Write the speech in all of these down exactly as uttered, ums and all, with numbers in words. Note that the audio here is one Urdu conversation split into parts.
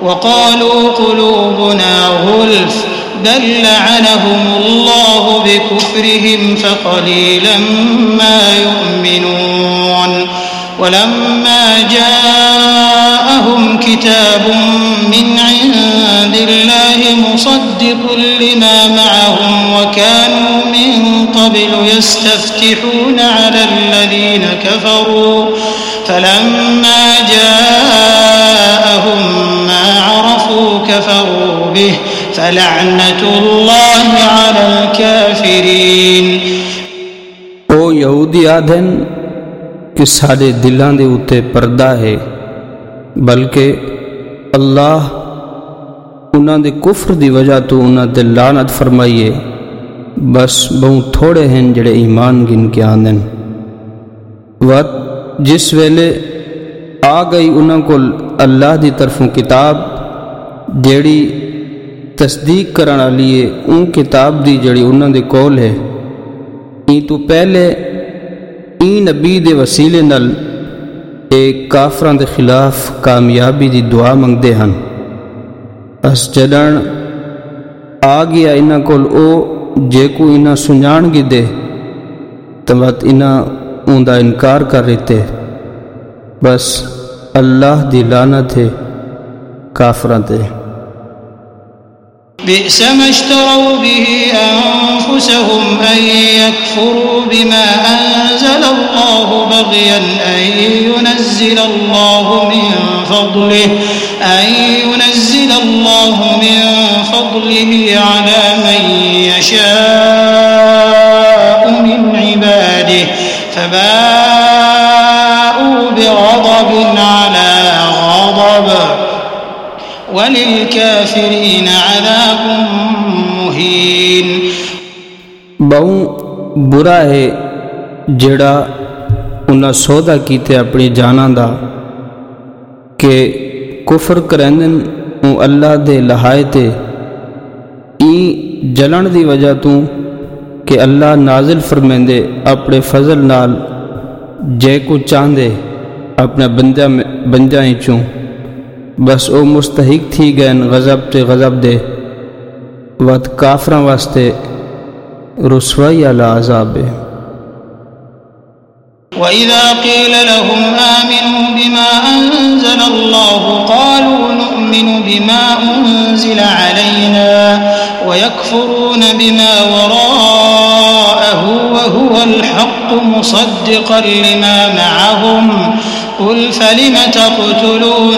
وقالوا قلوبنا غلف بل لعنهم الله بكفرهم فقليلا ما يؤمنون ولما جاءهم كتاب من عند الله مصدق لما معهم وكانوا من قبل يستفتحون على الذين كفروا فلما جاءهم ما عرفوا كفروا به فلعنة الله على الكافرين. او یہودی آدھن کہ سارے دلاں دے اتے پردہ ہے، بلکہ اللہ انہاں دے کفر دی وجہ تو انہاں دے لعنت فرمائیے، بس بہت تھوڑے ہیں جڑے ایمان گن کے آندن. وقت جس ویلے آ گئی انہاں کو اللہ دی طرفوں کتاب جیڑی تصدیق کرن والی ہے، ان کتاب دی جڑی انہاں دے کول ہے، این تو پہلے این نبی دے وسیلے نال ایک کافراں دے خلاف کامیابی دی دعا منگدے ہن. اس جدن آ گیا انہاں کول او جے کو انہاں سنجان گی دے تمت انہاں اون دا انکار کر رہتے، بس اللہ دی لعنت ہے کافراں تے. بئس ما اشتروا به أنفسهم أن يكفروا بما أنزل الله بغيا أن ينزل الله من فضله أن ينزل الله من فضله على من يشاء من عباده فباءوا بغضب على غضب وَلِلْكَافِرِينَ عَذَابٌ مُّهِينٌ. بہوں برا ہے جڑا انہاں سودا کیتے اپنی جاناں دا کہ کفر کرندن او اللہ دے لہائے تے ای جلن دی وجہ تو کہ اللہ نازل فرمیندے اپنے فضل نال جے کو چاندے اپنا بندہ بنجائیں چوں، بس او مستحق تھی گئن غضب تے غضب دے وقت کافراں واسطے رسوائی علی عذاب ہے. وَإِذَا قِيلَ لَهُمْ آمِنُوا بِمَا أَنزَلَ اللَّهُ قَالُوا نُؤْمِنُ بِمَا أُنزِلَ عَلَيْنَا وَيَكْفُرُونَ بِمَا وَرَاءَهُ وَهُوَ الْحَقُّ مُصَدِّقًا لِمَا مَعَهُمْ قُلْ فَلِمَ تَقْتُلُونَ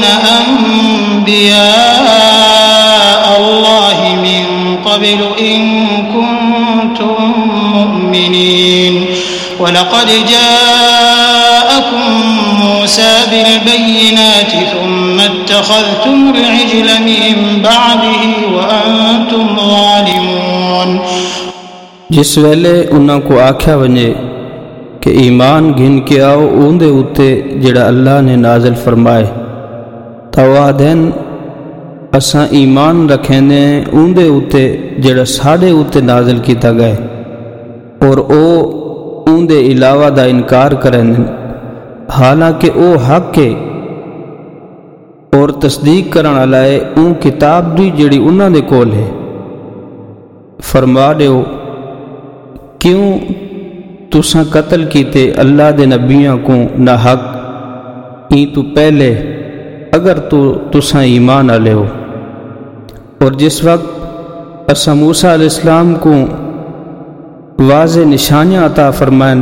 أَنبِيَاءَ اللَّهِ مِن قَبْلُ إِن كُنتُم مُّؤْمِنِينَ وَلَقَدْ جَاءَكُم مُّوسَىٰ بِالْبَيِّنَاتِ ثُمَّ اتَّخَذْتُمُ الْعِجْلَ مِن بَعْدِهِ وَأَنتُمْ ظَالِمُونَ. جس ویلے انہاں کو آکھیا ونجے کہ ایمان گھن کے آؤ اون دے اتے جڑا اللہ نے نازل فرمائے، تو آدھن اساں ایمان رکھیں دے اون دے اتے جڑا ساڑے اتے نازل کیتا گئے، اور او اون دے علاوہ دا انکار کریں دے، حالانکہ او حق کے اور تصدیق کرن والے اون کتاب دی جڑی انہاں دے کول ہے. فرما دیو کیوں تساں قتل کیتے اللہ دے نبیاں کو نہ حق ای تو پہلے اگر تو تساں ایمان آلے ہو. اور جس وقت اساں موسیٰ علیہ السلام کو واضح نشانیاں عطا فرمائن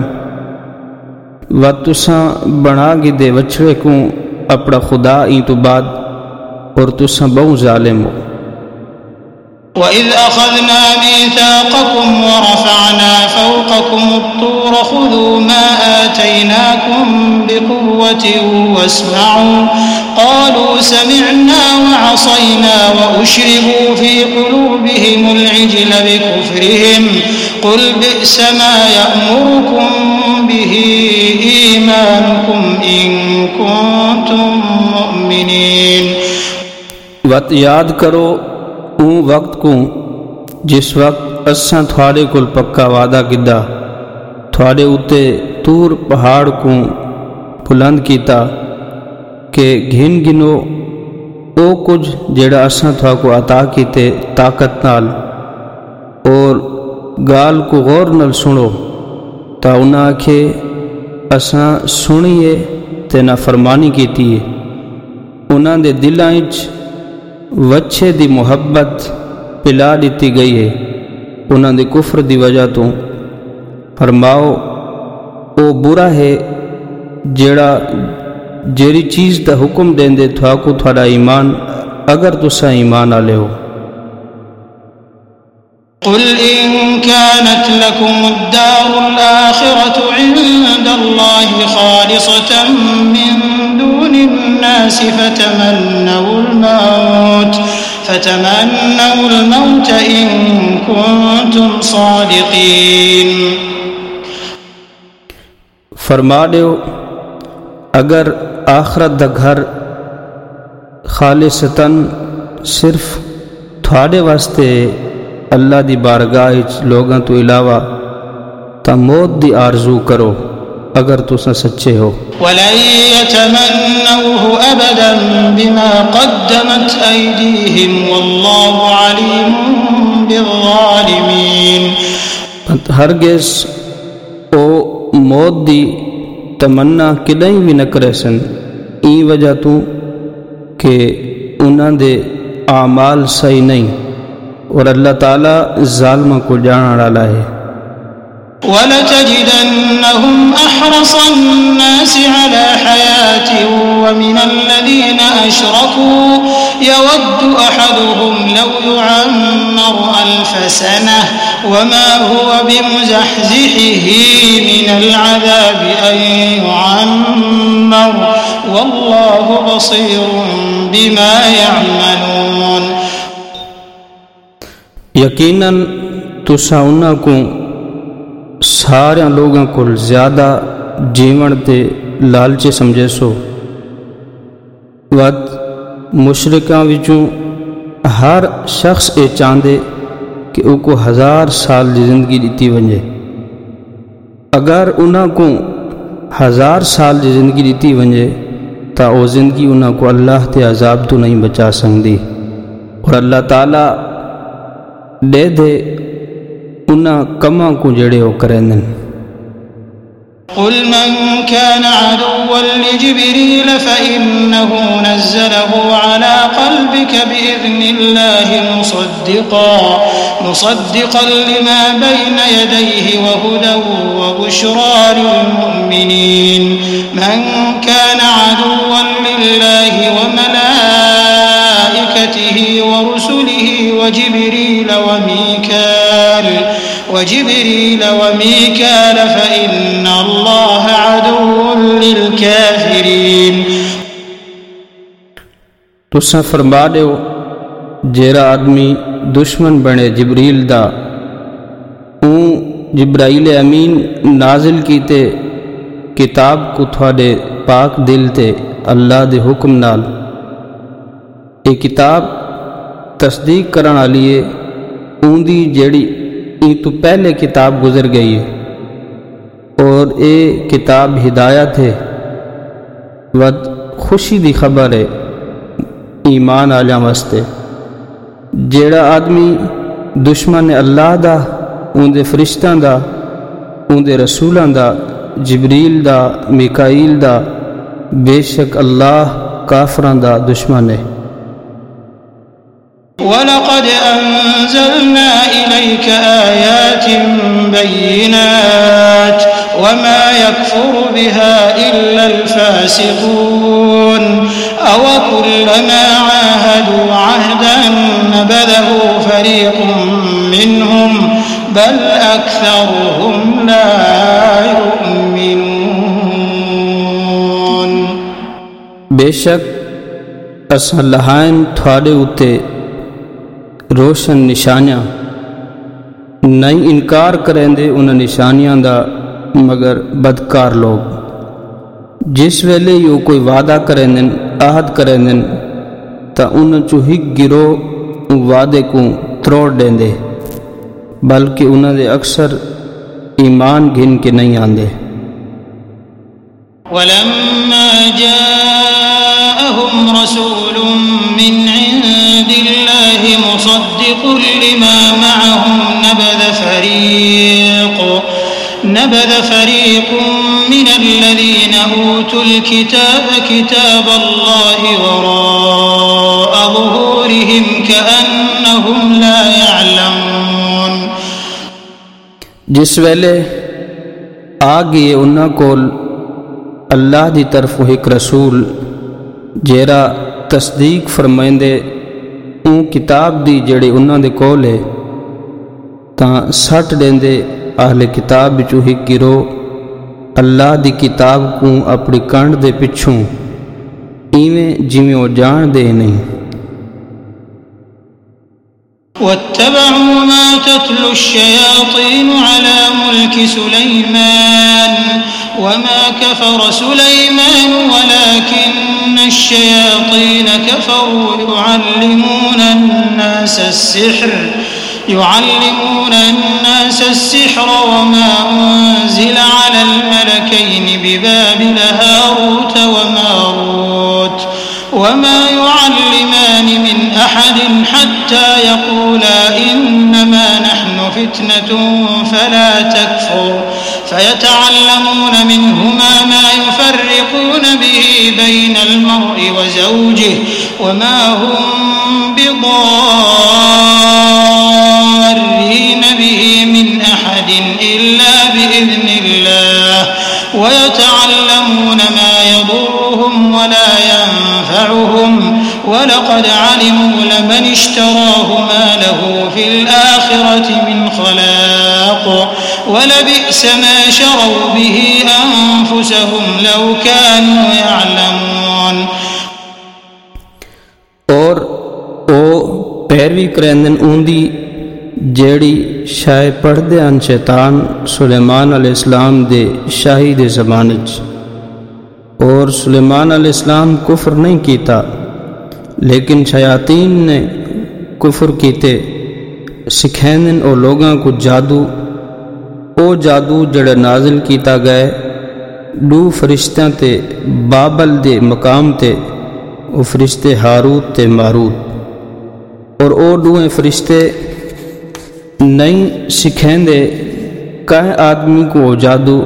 و تساں بنا گی دے وچھڑے کو اپنا خدا ای تو بعد اور تساں بہت ظالم ہو. وَإِذْ أَخَذْنَا مِيثَاقَكُمْ وَرَفَعْنَا فَوْقَكُمُ الطُّورَ خُذُوا مَا آتَيْنَاكُمْ بِقُوَّةٍ وَاسْمَعُوا قَالُوا سَمِعْنَا وَعَصَيْنَا وَأُشْرِبُوا فِي قُلُوبِهِمُ الْعِجْلَ بِكُفْرِهِمْ قُلْ بِئْسَ مَا يَأْمُرُكُمْ بِهِ إِيمَانُكُمْ إِن كُنتُم مُّؤْمِنِينَ. وقت یاد کرو اون وقت کو جس وقت اساں تھوڑے کل پکا وعدہ کیتا، تھوڑے اتے تور پہاڑ کو بلند کیتا کہ گھن گنو او کچھ جڑا اساں تھاکو عطا کیتے طاقت نال اور گال کو غور نال سنو تا انہاں آکھے اساں سنیے تے نافرمانی کیتی ہے۔ انہاں دے دلاں وچ وچھے دی محبت پلا دیتی گئی ہے انہاں دے کفر دی وجہ تو۔ فرماؤ او برا ہے جیڑا جیڑی چیز دا حکم دین دے تھاکو تھوڑا ایمان اگر تسا ایمان آلے ہو۔ قل إن كانت لكم الدار الآخرة عند الله خالصة من دون الناس فتمنوا الموت فتمنوا الموت إن كنتم صادقين۔ فرما دیو اگر آخرت دا گھر خالصتاً صرف تھوڑے واسطے اللہ دی بارگاہ لوگاں تو علاوہ تا موت دی آرزو کرو اگر تساں سچے ہو۔ وَلَن يَتَمَنَّوْهُ أَبَدًا بِمَا قَدَّمَتْ أَيْدِيهِمْ وَاللَّهُ عَلِيمٌ بِالظَّالِمِينَ۔ ہرگز او موت دی تمنا کدیں بھی نہ کرے سن ای وجہ تو کہ انہاں دے اعمال صحیح نہیں اور اللہ تعالیٰ ظالموں کو جانا ڈالا ہے۔ وَلَتَجِدَنَّهُمْ أَحْرَصَ النَّاسِ عَلَى حَيَاةٍ وَمِنَ الَّذِينَ أَشْرَكُوا يَوَدُّ أَحَدُهُمْ لَوْ يُعَمَّرُ أَلْفَ سَنَةٍ وَمَا هُوَ بِمُزَحْزِحِهِ مِنَ الْعَذَابِ أَن يُعَمَّرَ وَاللَّهُ بَصِيرٌ بِمَا يَعْمَلُونَ۔ یقیناً تساں انہاں کو سارے لوگوں کو زیادہ جیون تے لالچے سمجھے سو۔ ود مشرکاں وچوں ہر شخص اے چاندے کہ او کو ہزار سال دی زندگی دیتی ونجے۔ اگر انہاں کو ہزار سال دی زندگی دیتی ونجے تا او زندگی انہاں کو اللہ تے عذاب تو نہیں بچا سکتی اور اللہ تعالیٰ دے دے انہاں کماں کو جڑے ہو کریں۔ قل من كان عدوا لجبريل فإنه نزله على قلبك بإذن الله مصدقا مصدقا لما بين يديه وهدى وبشرى للمؤمنين من كان عدوا لله وملائكته ورسله وجبريل وميكال وجبريل وميكال فإن الله عدو للكافرين۔ تساں فرما دیو جیڑا آدمی دشمن بنے جبریل دا اون جبرائیل امین نازل کیتے کتاب کو تھوڑے پاک دل تے اللہ دے حکم نال اے کتاب تصدیق کرن والی ہے اون دی جیڑی ای تو پہلے کتاب گزر گئی ہے اور اے کتاب ہدایت ہے ود خوشی دی خبر ہے ایمان آلیاں واسطے۔ جیڑا آدمی دشمن اللہ دا اون دے فرشتاں دا اون دے رسولاں دا جبریل دا میکائیل دا بے شک اللہ کافراں دا دشمن ہے۔ وَلَقَدْ أَنزَلْنَا إِلَيْكَ آيَاتٍ بَيِّنَاتٍ وَمَا يَكْفُرُ بِهَا إِلَّا الْفَاسِقُونَ أَوَكُلَّمَا عَاهَدُوا عَهْدًا نَبَذَهُ فَرِيقٌ مِّنْهُمْ بَلْ أَكْثَرُهُمْ لَا يُؤْمِنُونَ۔ بے شک اساں لہائن تھوڑے اتے روشن نشانیاں نہیں انکار کریں دے انہاں نشانیاں دا مگر بدکار لوگ۔ جس ویلے یو کوئی وعدہ کریں دن عہد کریں دن تا انہاں چو ہک گرو وعدے کو تروڑ دیں دے بلکہ انہاں دے اکثر ایمان گھن کے نہیں آندے۔ وَلَمَّا جَاءَهُمْ رَسُولٌ من عند الله مصدق لما معهم نبذ فريق نبذ فريق من الذين أوتوا الكتاب كتاب الله وراء ظهورهم كأنهم لا يعلمون. جس ویلے آ گئے انہاں کول اللہ دی طرف ایک رسول جیڑا تصدیق فرمائندے اون کتاب دی جڑی انہاں دے کول ہے تاں سٹ دیندے اہل کتاب وچوں ہی گرو اللہ دی کتاب کو اپنی کنڈ دے پچھوں ایویں جویں او جان دے نہیں. واتبعوا ما تتلو الشياطين على ملك سليمان وما كفر سليمان ولكن الشياطين كفروا يعلمون الناس السحر يعلمون الناس السحر وما أنزل على الملكين ببابل هاروت وماروت وما يعلمان من أحد حتى يقولا إنما نحن فتنة فلا تكفر فيتعلمون منهما ما يفرقون به بين المرء وزوجه وما هم بضارين به من أحد إلا بإذن الله ويتعلمون ما يضرهم ولا ينفعهم ولقد علموا لمن اشتراه ما له في الآخرة من خلاق ولبئس ما شروا به أنفسهم لو كانوا يعلمون. اور او پیروی کرندن اوندی جیڑی شاہ پڑھ دے ان شیطان سلیمان علیہ السلام دے شاہی دے زمانے چ اور سلیمان علیہ السلام کفر نہیں کیتا لیکن شیاطین نے کفر کیتے سکھیندن او لوگاں کو جادو او جادو جڑا نازل کیتا گئے دو فرشتیاں تے بابل دے مقام تے او فرشتے ہاروت تے ماروت اور او دوئے فرشتے نہیں سکھیندے کہیں آدمی کو جادو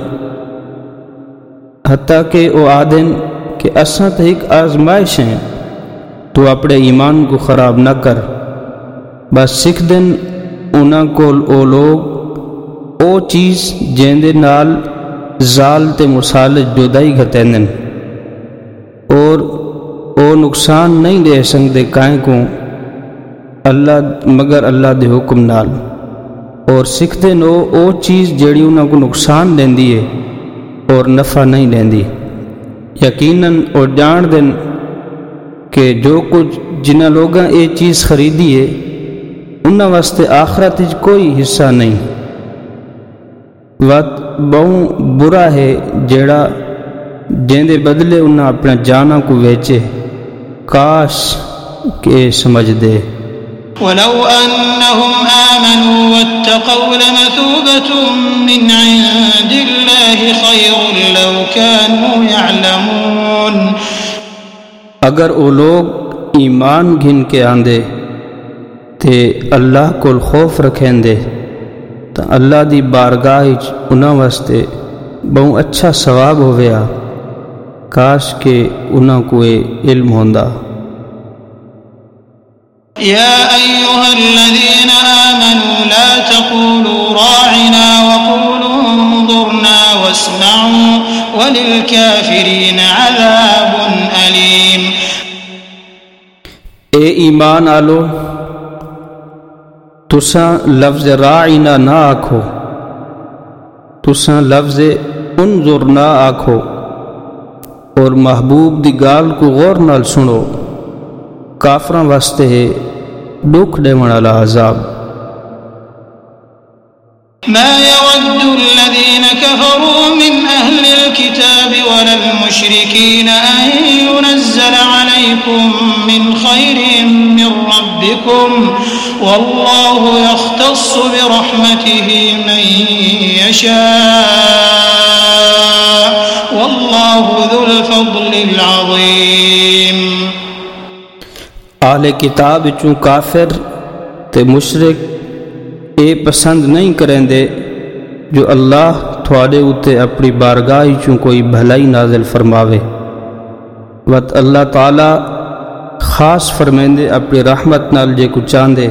حتیٰ کہ او آدن کہ اساں تے ایک آزمائش ہیں تو اپنے ایمان کو خراب نہ کر. بس سکھ دن انہاں کول او لوگ او چیز جیندے نال زال تے مسالج جدائی گھتیندن اور او نقصان نہیں دے سکتے کائیں کو اللہ مگر اللہ دے حکم نال اور سکھ دن او او چیز جیڑی انہاں کو نقصان دیندی ہے اور نفع نہیں دیندی. یقیناً اور جان دن کہ جو کچھ جنہ لوگاں اے چیز خریدی ہے انہاں واسطے آخرت وچ کوئی حصہ نہیں. وقت بہوں برا ہے جیڑا جیندے بدلے انہاں اپنا جانا کو ویچے. کاش کہ سمجھ دے. ولو أنهم آمنوا واتقوا لمثوبة من عند الله خير لو كانوا يعلمون. اگر وہ لوگ ایمان گھن کے آندے تے اللہ کو خوف رکھیں دے تو اللہ دی بارگاہ انہاں واسطے بہت اچھا ثواب ہویا. کاش کہ انہاں کو علم ہوندا. يا أيها الذين آمنوا لا تقولوا راعنا وقولوا انظرنا واسمعوا وللكافرين عذاب أليم. اے ایمان آلو تساں لفظ راعنا نہ آکھو، تساں لفظ انظرنا آکھو اور محبوب دی گال کو غور نال سنو. کافراں واسطے ہے دکھ دیون والا عذاب. ما يود الذين كفروا من أهل الكتاب ولا المشركين أن ينزل عليكم من خير من ربكم والله يختص برحمته من يشاء والله ذو الفضل العظيم. اہل کتاب وچوں کافر تے مشرک اے پسند نہیں کریں دے جو اللہ تھوڑے اتے اپنی بارگاہ چوں کوئی بھلائی نازل فرماوے، وت اللہ تعالی خاص فرمیندے اپنی رحمت نال جے کو چاندے،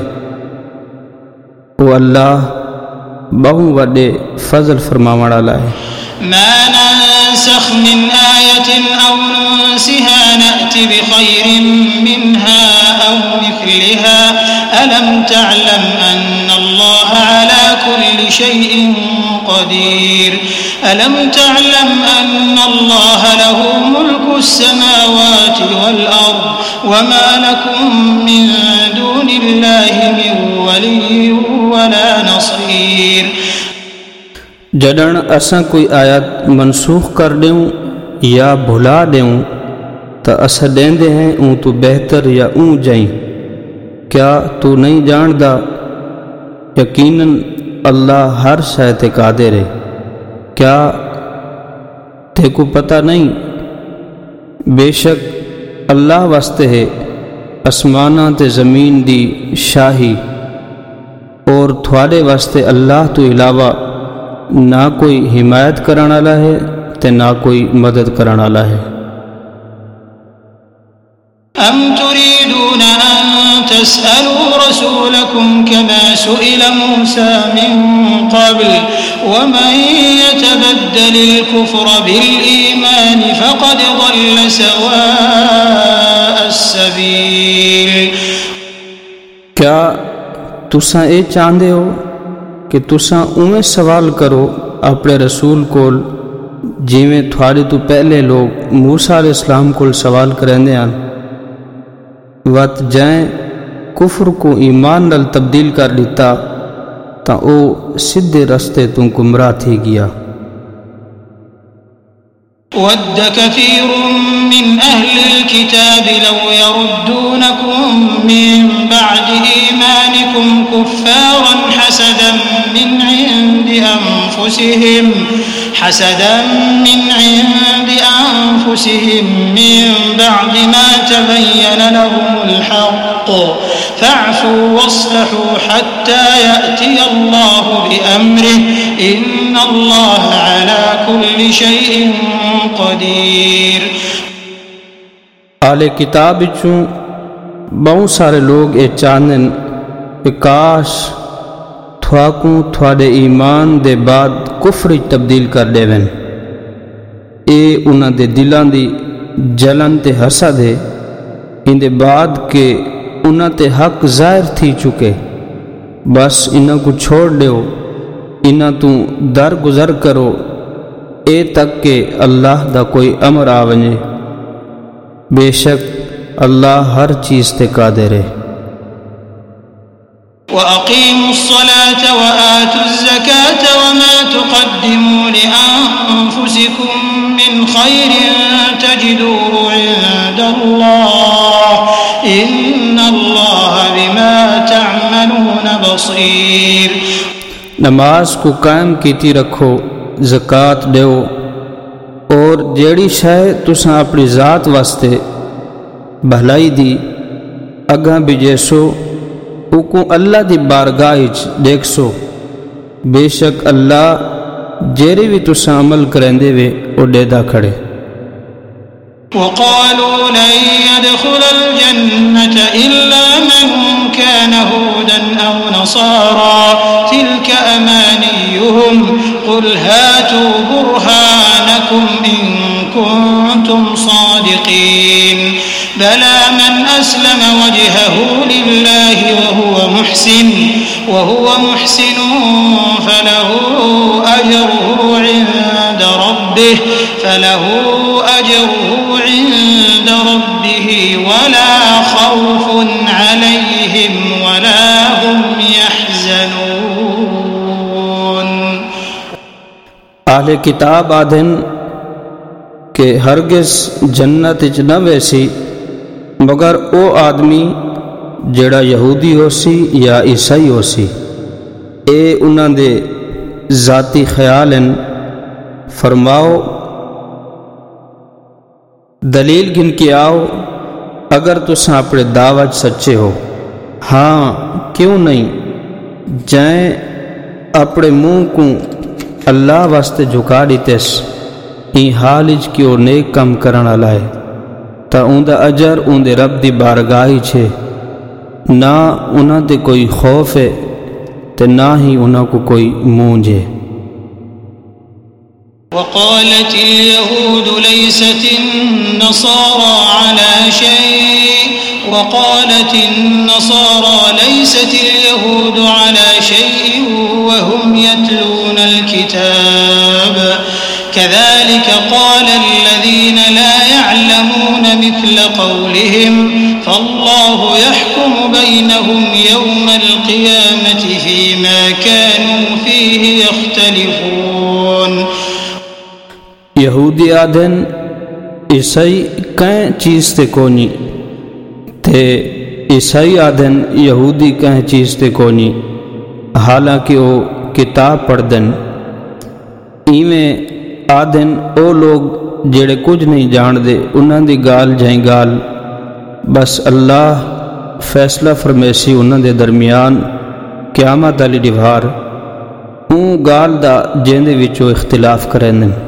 وہ اللہ بہوں وڈے فضل فرماون والا ہے۔ ما ننسخ من آية أو ننسها نأت بخير منها أو مثلها ألم تعلم أن الله على كل شيء قدير ألم تعلم أن الله له ملك السماوات والأرض وما لكم من دون الله من ولي ولا نصير۔ جڈن اساں کوئی آیت منسوخ کر دیوں یا بھلا دیوں تو اساں دیندے ہیں اون تو بہتر یا اون جائیں، کیا تو نہیں جاندا یقیناً اللہ ہر شے تے قادر ہے، کیا تے کو پتہ نہیں؟ بے شک اللہ واسطے ہے اسماناں تے زمین دی شاہی، اور تھوڑے واسطے اللہ تو علاوہ نہ کوئی حمایت کرنے والا ہے تے نہ کوئی مدد کرنے والا ہے۔ ام تريدون ان تسألوا رسولكم كما سئل موسى من قبل ومن يتبدل الكفر بالإيمان فقد ضل سواء السبيل۔ کیا تساں اے چاہندے ہو کہ تساں اویں سوال کرو اپنے رسول کول جیویں تھوڑے تو پہلے لوگ موسیٰ علیہ السلام کول سوال کرندے ہیں، وقت جائیں کفر کو ایمان نال تبدیل کر لیتا تا او سیدھے رستے تو گمراہ تھی گیا۔ ود كثير من أهل الكتاب لو يردونكم من بعد إيمانكم كفارا حسدا من عند أنفسهم حسدا من عند أنفسهم من بعد ما تبين لهم الحق فاعفوا واصلحوا حتى يأتي الله بأمره إن الله على كل شيء قدیر۔ اہل کتاب وچوں بہت سارے لوگ اے چاہندن کہ کاش تھواکوں تھوڑے ایمان دے بعد کفر تبدیل کر دیون، اے انہاں دے دلاں دی جلن تے حسد ہے، ان دے بعد کہ انہاں تے حق ظاہر تھی چکے، بس انہاں کو چھوڑ دیو، انہاں تو درگزر کرو اے تک کہ اللہ دا کوئی امر آونے، بے شک اللہ ہر چیز تے قادر ہے۔ وَأَقِيمُوا الصَّلَاةَ وَآتُوا الزَّكَاةَ وَمَا تُقَدِّمُوا لِأَنفُسِكُم مِّنْ خَيْرٍ تَجِدُوهُ عِندَ اللَّهِ إِنَّ اللَّهَ بِمَا تَعْمَلُونَ بَصِيرٌ۔ نماز کو قائم کیتی رکھو، زکوٰۃ دیو، اور جیڑی شے تساں اپنی ذات واسطے بھلائی دی اگاں بجیسو اوکوں اللہ دی بارگاہ وچ دیکھ سو، بے شک اللہ جیڑے بھی تساں عمل کریندے وے او ڈیدا کھڑے۔ وقالوا لن يدخل الجنة إلا من كان هودا أو نصارى تلك أمانيهم قل هاتوا برهانكم إن كنتم صادقين بلى من أسلم وجهه لله وهو محسن وهو محسن فله أجره عند ربه فله أجره عند ربه ولا خوف عليهم ولا هم يحزنون۔ اہل کتاب آدھن کہ ہرگز جنت وچ نہ ویسی مگر او آدمی جڑا یہودی ہو سی یا عیسائی ہو سی، اے انہاں دے ذاتی خیال ہیں، فرماؤ دلیل گن کے آؤ اگر تساں اپنے دعوت سچے ہو، ہاں کیوں نہیں جائیں اپنے منہ کو اللہ واسطے جھکا دیتس، این حال اچ کہ وہ نیک کم کرن والا ہے، تا اوندا اجر اوندے رب دی بارگاہ چھے، نہ انہاں تے کوئی خوف ہے تے نہ ہی انہاں کو کوئی مونج ہے۔ وقالت اليهود ليست النصارى على شيء وقالت النصارى ليست اليهود على شيء وهم يتلون الكتاب كذلك قال الذين لا يعلمون مثل قولهم فالله يحكم بينهم يوم القيامة فيما كانوا فيه يختلفون۔ یہودی آدھن عیسائی کہیں چیز تے کونی تے عیسائی آدھن یہودی کہیں چیز تے کونی، حالانکہ وہ کتاب پڑھ دن۔ ایویں آدھن او لوگ جڑے کچھ نہیں جان دے انہاں دی گال جائیں گال، بس اللہ فیصلہ فرمیسی انہاں دے درمیان قیامت علی دیوار، اون گال دا جیندے وچوں اختلاف کریں دن۔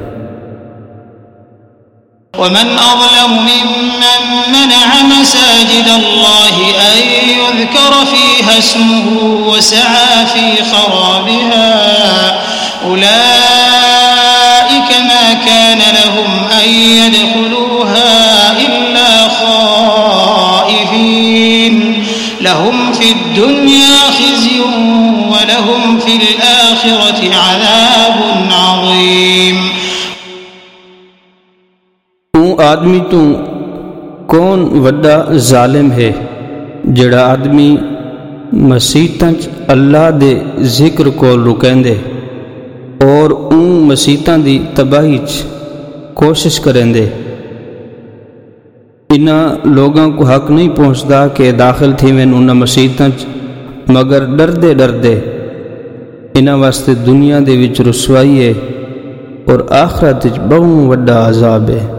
ومن أظلم ممن منع مساجد الله أن يذكر فيها اسمه وسعى في خرابها أولئك ما كان لهم أن يدخلوها إلا خائفين لهم في الدنيا خزي ولهم في الآخرة عذاب عظيم۔ آدمی تو کون وڈا ظالم ہے جڑا آدمی مسیتاں اللہ دے ذکر کو رکیندے اور اون مسیتاں دی تباہی کوشش کرندے۔ انہاں لوگاں کو حق نہیں پہنچدا کہ داخل تھی میں انہاں مسیتاں مگر ڈردے ڈردے انہاں واسطے دنیا دے وچ رسوائی ہے اور آخرت وچ بہت وڈا عذاب ہے۔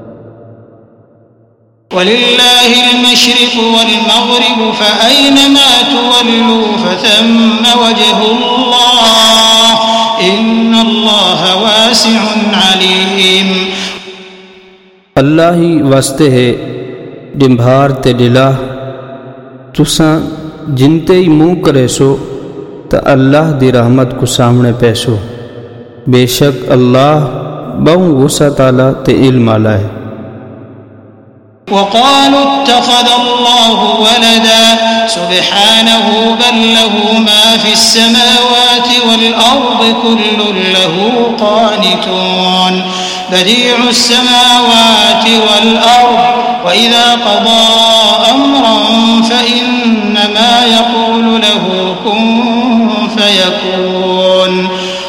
وَلِلَّهِ الْمَشْرِقُ وَالْمَغْرِبُ فَأَيْنَمَا تُوَلُّوا فَثَمَّ وَجْهُ اللَّهِ إِنَّ اللَّهَ وَاسِعٌ عَلِيمٌ۔ اللہ ہی واسطے ہے ڈمبھار تے ڈلا، تساں جنتے ہی منہ کرے سو تا اللہ دی رحمت کو سامنے پیسو، بے شک اللہ بہت وسعت والا تے علم والا ہے۔ وقالوا اتخذ الله ولدا سبحانه بل له ما في السماوات والأرض كل له قانتون بديع السماوات والأرض وإذا قضى أمرا فإنما يقول له كن فيكون۔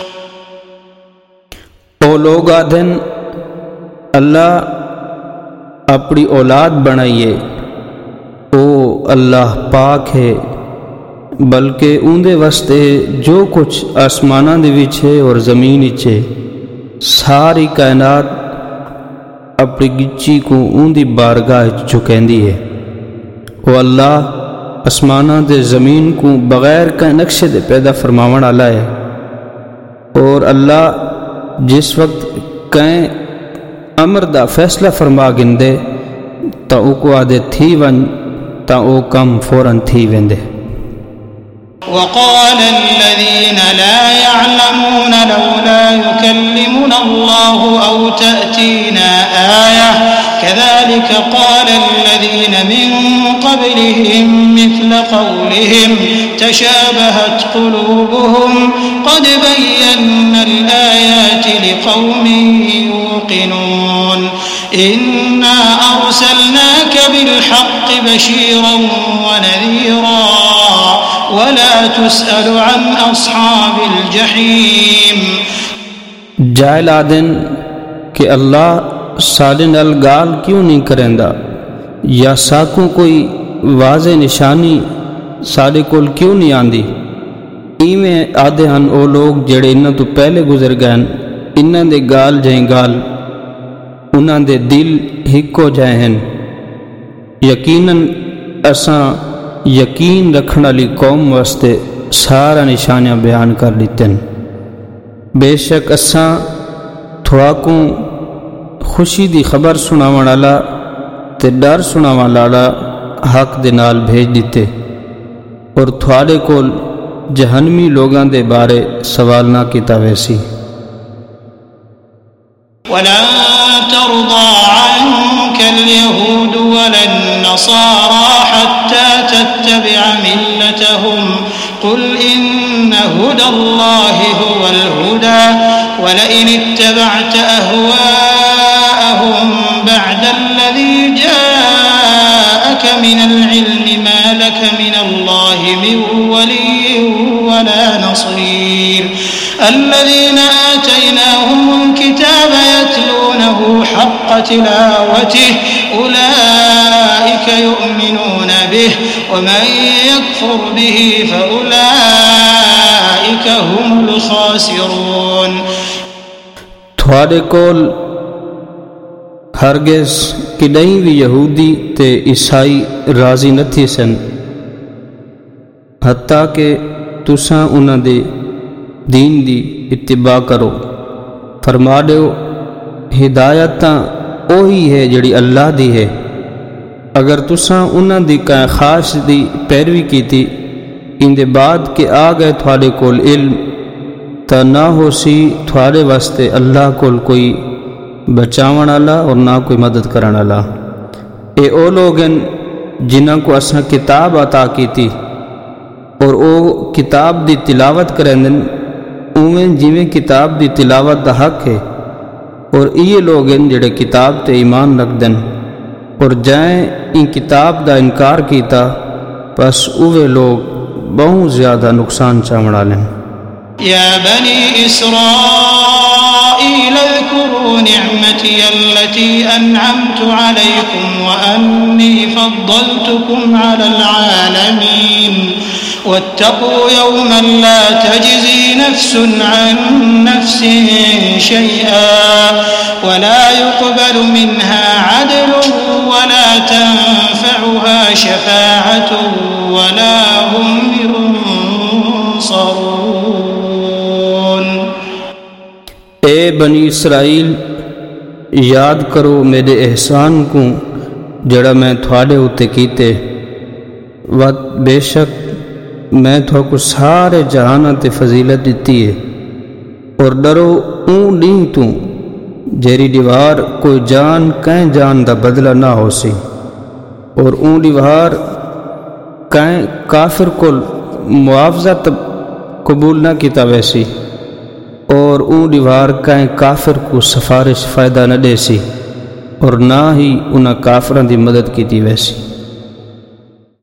او لوگ آدھن اللہ اپنی اولاد بنائیے، او اللہ پاک ہے، بلکہ اندے واسطے جو کچھ آسماناں دے وچ ہے اور زمین وچ ہے، ساری کائنات اپنی گچی کو اندی بارگاہ جھکیندی ہے۔ وہ اللہ آسماناں دے زمین کو بغیر کا نقشے دے پیدا فرماون والا ہے، اور اللہ جس وقت کہیں امر دا فیصلہ فرما گندے تا او کو آدھے تھی ون تا او کم فوراً تھی وندے۔ وقال الذين لا يعلمون لولا يكلمنا الله أو تأتينا آية كذلك قال الذين من قبلهم مثل قولهم تشابهت قلوبهم قد بينا الآيات لقوم يوقنون إنا أرسلناك بالحق بشيرا ونذيرا ولا تسأل عن أصحاب الجحيم۔ جائل آدن کہ اللہ سالن الگال کیوں نہیں کرندہ، یا ساکوں کوئی واضح نشانی سالے کول کیوں نہیں آندی؟ ایویں آدھے ہن او لوگ جڑے انہاں تو پہلے گزر گئے، انہاں دے گال جائیں گال، انہاں دے دل ہکو جائیں ہیں، یقیناً اساں یقین رکھن والی قوم واسطے سارا نشانیاں بیان کر دیتن۔ بے شک اساں تھواکوں خوشی دی خبر سناون والا تے ڈر سناون والا حق دے نال بھیج دیتے، اور تھوڑے کول جہنمی لوگاں دے بارے سوال نہ کیتا ویسی۔ وَلَن تَرْضَىٰ عَنكَ الْيَهُودُ وَلَا النَّصَارَىٰ حَتَّىٰ تَتَّبِعَ مِلَّتَهُمْ قُلْ إِنَّ هُدَى اللَّهِ هُوَ الْهُدَىٰ وَلَئِنِ اتَّبَعْتَ أَهْوَاءَهُم بَعْدَ الَّذِي جَاءَكَ مِنَ الْعِلْمِ مَا لَكَ مِنَ اللَّهِ مِن وَلِيٍّ وَلَا نَصِيرٍ الَّذِينَ آتَيْنَاهُمُ الْكِتَابَ يَتْلُونَهُ حَقَّ تِلَاوَتِهِ أُولَٰئِكَ يُؤْمِنُونَ بِهِ وَمَن يَكْفُرْ بِهِ فَأُولَٰئِكَ هُمُ الْخَاسِرُونَ۔ تھوڑے کول ہرگز کدیں بھی یہودی تے عیسائی راضی نہ تھی سن حتیٰ کہ تساں انہاں دے دین دی اتباع کرو۔ فرما دیو ہدایت تاں اوہی ہے جڑی اللہ دی ہے، اگر تساں انہاں دی کہیں خاص دی پیروی کیتی ان دے بعد کہ آ گئے تھوڑے کول علم تا نہ ہو سی تھوڑے واسطے اللہ کول کوئی بچاون والا اور نہ کوئی مدد کرن والا۔ اے او لوگن جنہاں کو اساں کتاب عطا کیتی اور او کتاب دی تلاوت کرندن اویں جویں کتاب دی تلاوت دا حق ہے، اور یہ لوگ ہیں جڑے کتاب تے ایمان رکھدن اور جائیں ان کتاب دا انکار کیتا پس اوے لوگ بہت زیادہ نقصان چاون والے۔ يا بني إسرائيل اذكروا نعمتي التي أنعمت عليكم وأني فضلتكم على العالمين واتقوا يوما لا تجزي نفس عن نفس شيئا ولا يقبل منها عدل ولا تنفعها شفاعة ولا هم ينصرون۔ اے بنی اسرائیل یاد کرو میرے احسان کو جڑا میں تھوڑے ہوتے کیتے، وقت بے شک میں تھو کو سارے جہانہ تے فضیلت دیتی ہے، اور ڈرو اون نہیں تو جیری دیوار کوئی جان کہیں جان دا بدلہ نہ ہو سی، اور اون دیوار کہیں کافر کو معاوضہ قبول نہ کیتا ویسی، اور اون دیوار کہیں کافر کو سفارش فائدہ نہ دے سی، اور نہ ہی انہاں کافران دی مدد کیتی ویسی۔